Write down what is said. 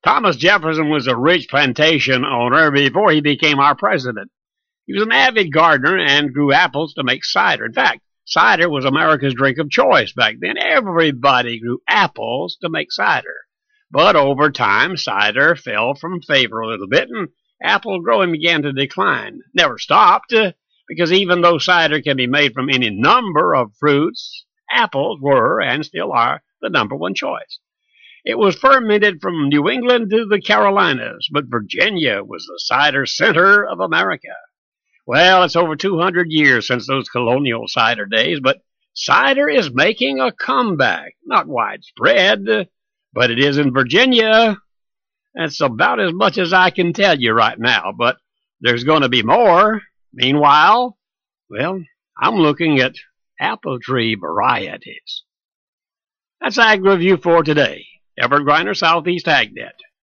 Thomas Jefferson was a rich plantation owner before he became our president. He was an avid gardener and grew apples to make cider. In fact, cider was America's drink of choice back then. Everybody grew apples to make cider. But over time, cider fell from favor a little bit, and apple growing began to decline. Never stopped, because even though cider can be made from any number of fruits, apples were and still are the number one choice. It was fermented from New England to the Carolinas, but Virginia was the cider center of America. Well, it's over 200 years since those colonial cider days, but cider is making a comeback. Not widespread, but it is in Virginia. That's about as much as I can tell you right now, but there's going to be more. Meanwhile, well, I'm looking at apple tree varieties. That's Ag Review for today. Everett Griner, Southeast AgNet.